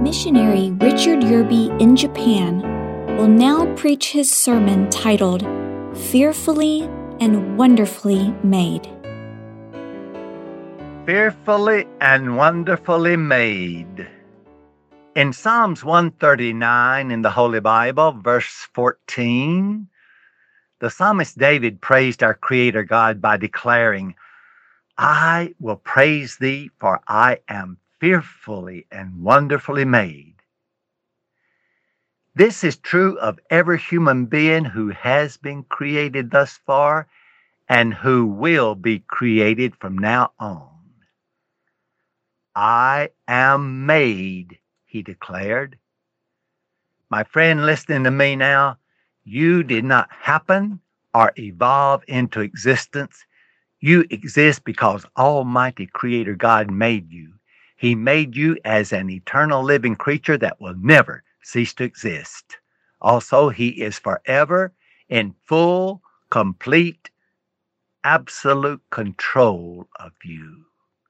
missionary Richard Yerby in Japan will now preach his sermon titled, Fearfully and Wonderfully Made. Fearfully and wonderfully made. In Psalms 139 in the Holy Bible, verse 14, the psalmist David praised our Creator God by declaring, I will praise thee, for I am fearfully and wonderfully made. This is true of every human being who has been created thus far and who will be created from now on. I am made, he declared. My friend listening to me now, you did not happen or evolve into existence. You exist because Almighty Creator God made you. He made you as an eternal living creature that will never cease to exist. Also, He is forever in full, complete, absolute control of you.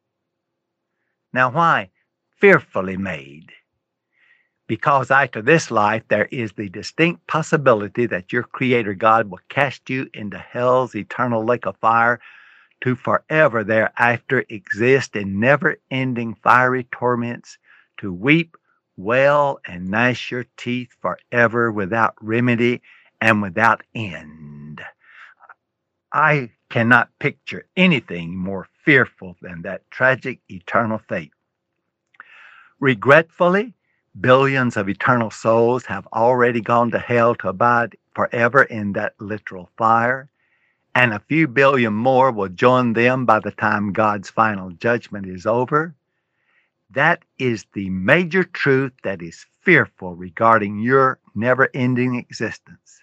Now, why fearfully made? Because after this life, there is the distinct possibility that your Creator God will cast you into hell's eternal lake of fire to forever thereafter exist in never-ending fiery torments, to weep, wail, and gnash your teeth forever without remedy and without end. I cannot picture anything more fearful than that tragic eternal fate. Regretfully, billions of eternal souls have already gone to hell to abide forever in that literal fire, and a few billion more will join them by the time God's final judgment is over. That is the major truth that is fearful regarding your never-ending existence.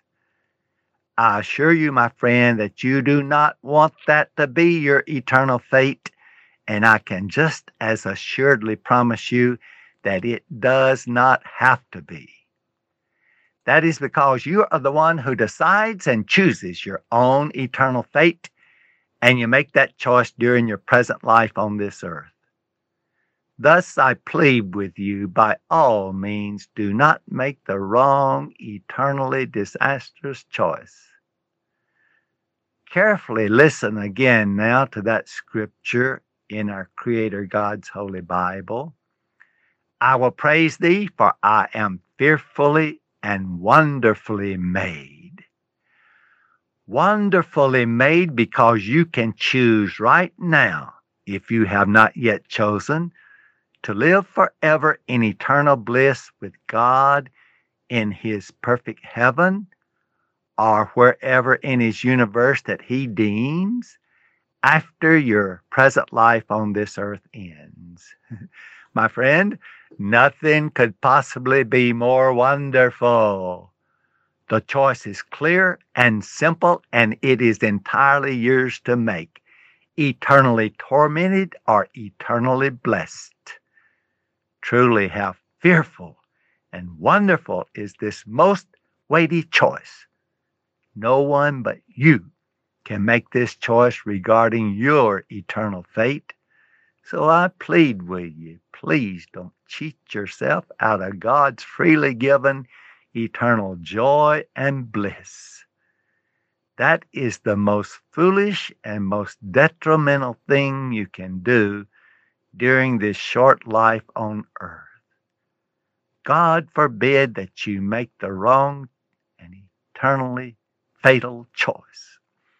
I assure you, my friend, that you do not want that to be your eternal fate, and I can just as assuredly promise you that it does not have to be. That is because you are the one who decides and chooses your own eternal fate, and you make that choice during your present life on this earth. Thus, I plead with you, by all means, do not make the wrong, eternally disastrous choice. Carefully listen again now to that scripture in our Creator God's Holy Bible. I will praise thee, for I am fearfully and wonderfully made. Wonderfully made because you can choose right now, if you have not yet chosen, to live forever in eternal bliss with God in His perfect heaven, or wherever in His universe that He deems after your present life on this earth ends. My friend, nothing could possibly be more wonderful. The choice is clear and simple, and it is entirely yours to make. Eternally tormented or eternally blessed. Truly, how fearful and wonderful is this most weighty choice. No one but you can make this choice regarding your eternal fate. So I plead with you, please don't cheat yourself out of God's freely given eternal joy and bliss. That is the most foolish and most detrimental thing you can do during this short life on earth. God forbid that you make the wrong and eternally fatal choice.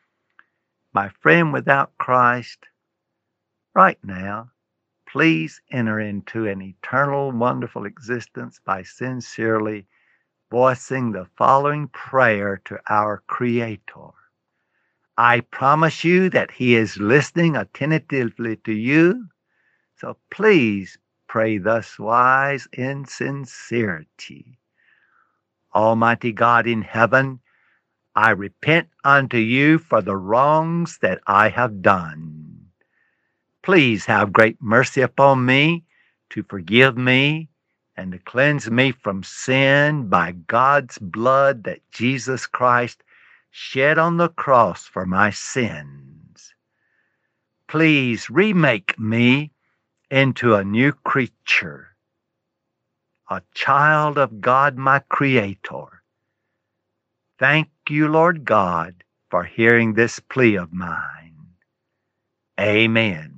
My friend without Christ, right now, please enter into an eternal, wonderful existence by sincerely voicing the following prayer to our Creator. I promise you that He is listening attentively to you, so please pray thus wise in sincerity. Almighty God in heaven, I repent unto you for the wrongs that I have done. Please have great mercy upon me to forgive me and to cleanse me from sin by God's blood that Jesus Christ shed on the cross for my sins. Please remake me into a new creature. a child of God, my Creator. Thank you, Lord God, for hearing this plea of mine. Amen.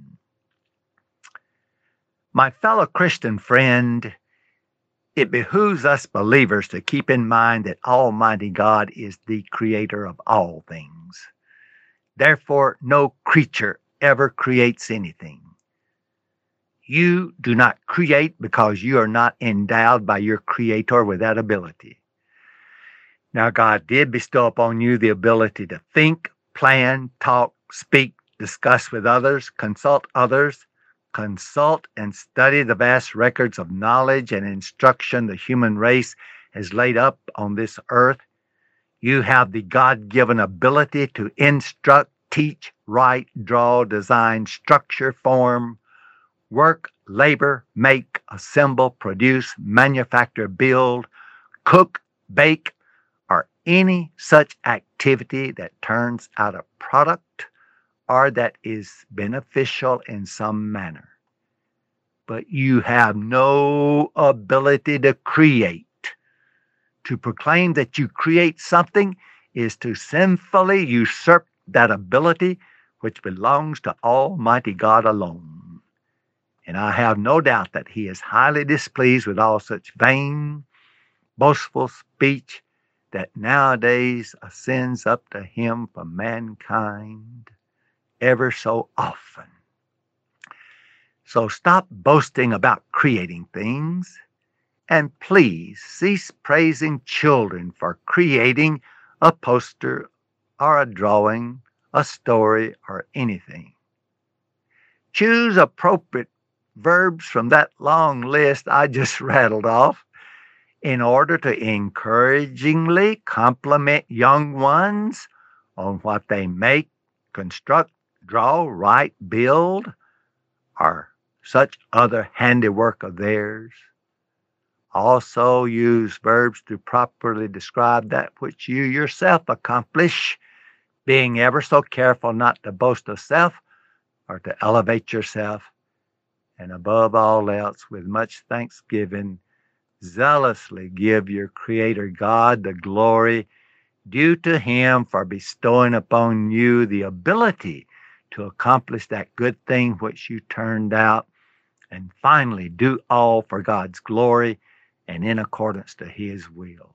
My fellow Christian friend, it behooves us believers to keep in mind that Almighty God is the creator of all things. Therefore, no creature ever creates anything. You do not create because you are not endowed by your Creator with that ability. Now, God did bestow upon you the ability to think, plan, talk, speak, discuss with others, consult and study the vast records of knowledge and instruction the human race has laid up on this earth. You have the God-given ability to instruct, teach, write, draw, design, structure, form, work, labor, make, assemble, produce, manufacture, build, cook, bake, or any such activity that turns out a product or that is beneficial in some manner. But you have no ability to create. To proclaim that you create something is to sinfully usurp that ability which belongs to Almighty God alone. And I have no doubt that He is highly displeased with all such vain, boastful speech that nowadays ascends up to Him from mankind ever so often. So stop boasting about creating things, and please cease praising children for creating a poster or a drawing, a story, or anything. Choose appropriate verbs from that long list I just rattled off in order to encouragingly compliment young ones on what they make, construct, draw, write, build, or such other handiwork of theirs. Also use verbs to properly describe that which you yourself accomplish, being ever so careful not to boast of self or to elevate yourself, and above all else, with much thanksgiving, zealously give your Creator God the glory due to Him for bestowing upon you the ability to accomplish that good thing which you turned out, and finally do all for God's glory and in accordance to His will.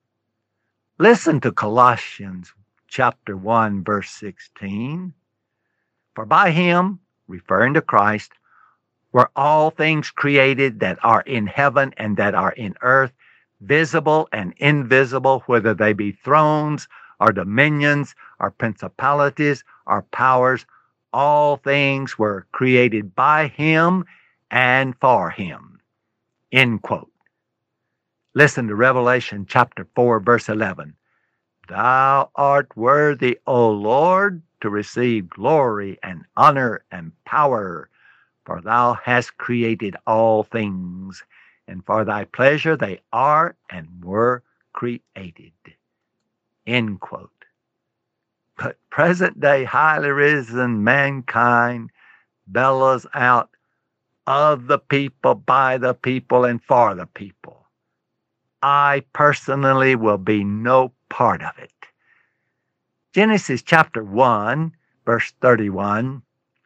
Listen to Colossians chapter 1, verse 16. For by Him, referring to Christ, were all things created that are in heaven and that are in earth, visible and invisible, whether they be thrones or dominions or principalities or powers. All things were created by Him and for Him. End quote. Listen to Revelation chapter 4, verse 11. Thou art worthy, O Lord, to receive glory and honor and power, for Thou hast created all things, and for Thy pleasure they are and were created. End quote. But present-day highly risen mankind bellows out, of the people, by the people, and for the people. I personally will be no part of it. Genesis chapter 1, verse 31.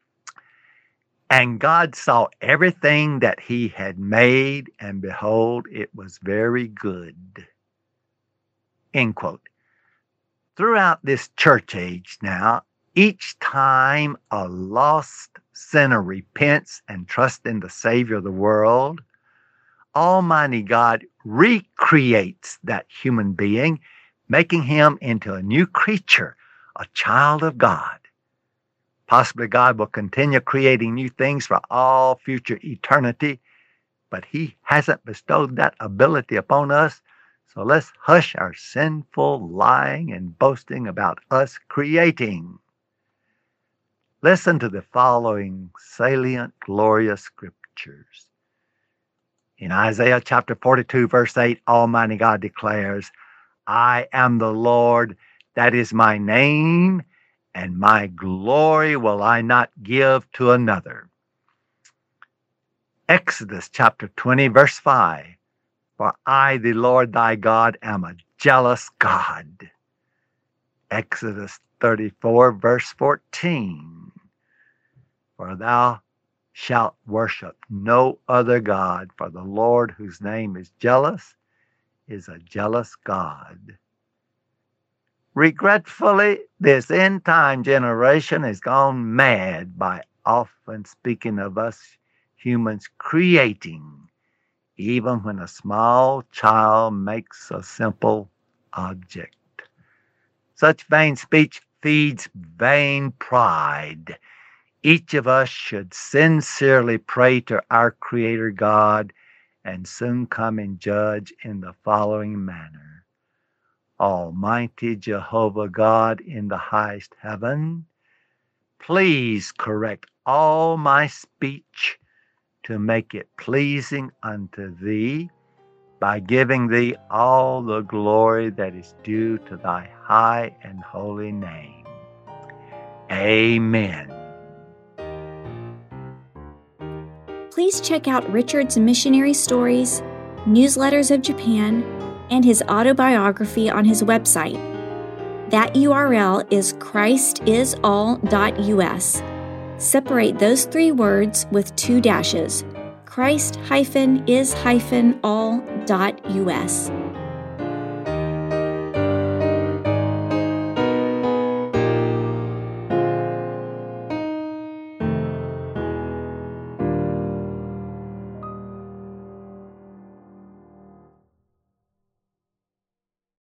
And God saw everything that He had made, and behold, it was very good. End quote. Throughout this church age now, each time a lost sinner repents and trusts in the Savior of the world, Almighty God recreates that human being, making him into a new creature, a child of God. Possibly God will continue creating new things for all future eternity, but He hasn't bestowed that ability upon us, so let's hush our sinful lying and boasting about us creating. Listen to the following salient, glorious scriptures. In Isaiah chapter 42, verse 8, Almighty God declares, I am the Lord, that is my name, and my glory will I not give to another. Exodus chapter 20, verse 5, For I, the Lord thy God, am a jealous God. Exodus 34, verse 14. For thou shalt worship no other God, for the Lord, whose name is jealous, is a jealous God. Regretfully, this end-time generation has gone mad by often speaking of us humans creating, even when a small child makes a simple object. Such vain speech feeds vain pride. Each of us should sincerely pray to our Creator God and soon come and judge in the following manner. Almighty Jehovah God in the highest heaven, please correct all my speech to make it pleasing unto thee by giving thee all the glory that is due to thy high and holy name. Amen. Please check out Richard's missionary stories, newsletters of Japan, and his autobiography on his website. That URL is christisall.us. Separate those 3 words with 2 dashes. Christ-is-all.us.